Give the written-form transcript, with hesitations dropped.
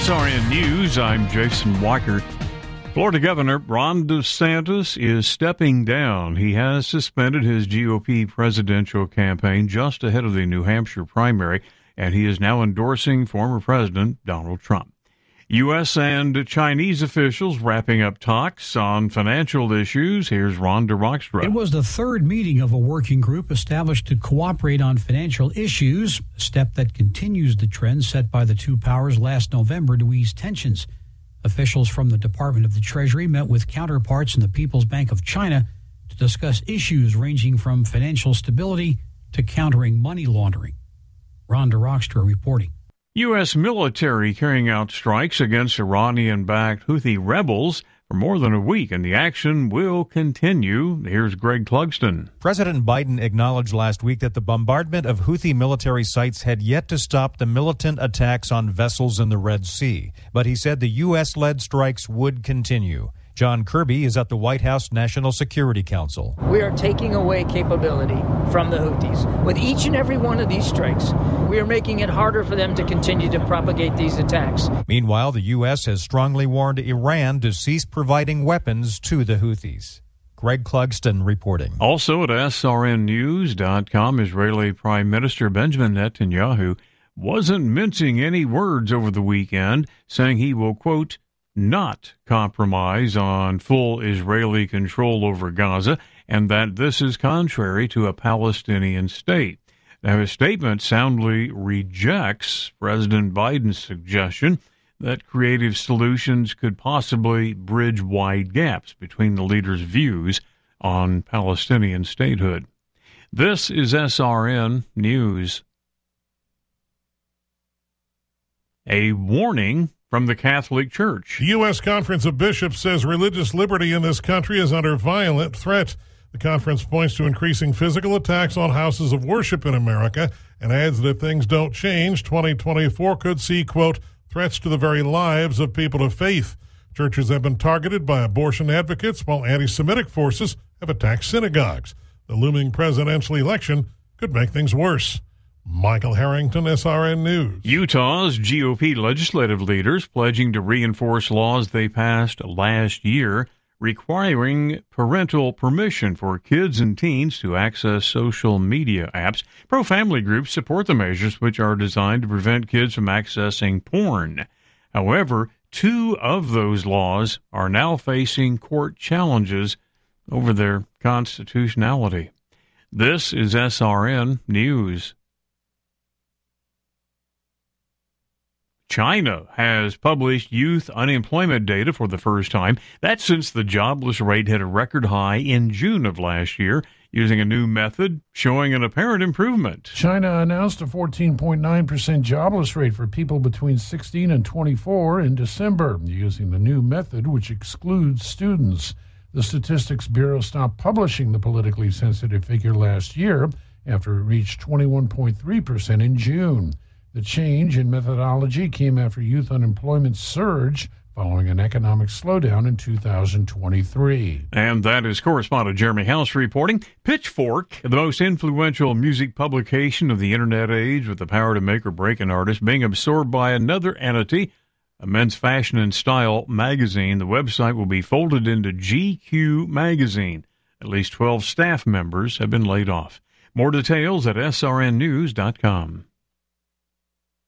SRN News, I'm Jason Weichert. Florida Governor Ron DeSantis is stepping down. He has suspended his GOP presidential campaign just ahead of the New Hampshire primary, and he is now endorsing former President Donald Trump. U.S. and Chinese officials wrapping up talks on financial issues. Here's Rhonda Rockstra. It was the third meeting of a working group established to cooperate on financial issues, a step that continues the trend set by the two powers last November to ease tensions. Officials from the Department of the Treasury met with counterparts in the People's Bank of China to discuss issues ranging from financial stability to countering money laundering. Rhonda Rockstra reporting. U.S. military carrying out strikes against Iranian-backed Houthi rebels for more than a week, and the action will continue. Here's Greg Clugston. President Biden acknowledged last week that the bombardment of Houthi military sites had yet to stop the militant attacks on vessels in the Red Sea, but he said the U.S.-led strikes would continue. John Kirby is at the White House National Security Council. We are taking away capability from the Houthis. With each and every one of these strikes, we are making it harder for them to continue to propagate these attacks. Meanwhile, the U.S. has strongly warned Iran to cease providing weapons to the Houthis. Greg Clugston reporting. Also at srnnews.com, Israeli Prime Minister Benjamin Netanyahu wasn't mincing any words over the weekend, saying he will, quote, not compromise on full Israeli control over Gaza, and that this is contrary to a Palestinian state. Now, his statement soundly rejects President Biden's suggestion that creative solutions could possibly bridge wide gaps between the leader's views on Palestinian statehood. This is SRN News. A warning from the Catholic Church. The U.S. Conference of Bishops says religious liberty in this country is under violent threat. The conference points to increasing physical attacks on houses of worship in America and adds that if things don't change, 2024 could see, quote, threats to the very lives of people of faith. Churches have been targeted by abortion advocates, while anti-Semitic forces have attacked synagogues. The looming presidential election could make things worse. Michael Harrington, SRN News. Utah's GOP legislative leaders pledging to reinforce laws they passed last year requiring parental permission for kids and teens to access social media apps. Pro-family groups support the measures, which are designed to prevent kids from accessing porn. However, two of those laws are now facing court challenges over their constitutionality. This is SRN News. China has published youth unemployment data for the first time. That's since the jobless rate hit a record high in June of last year, using a new method showing an apparent improvement. China announced a 14.9% jobless rate for people between 16 and 24 in December, using the new method, which excludes students. The Statistics Bureau stopped publishing the politically sensitive figure last year after it reached 21.3% in June. The change in methodology came after youth unemployment surged following an economic slowdown in 2023. And that is correspondent Jeremy House reporting. Pitchfork, the most influential music publication of the Internet age with the power to make or break an artist, being absorbed by another entity, a men's fashion and style magazine. The website will be folded into GQ magazine. At least 12 staff members have been laid off. More details at srnnews.com.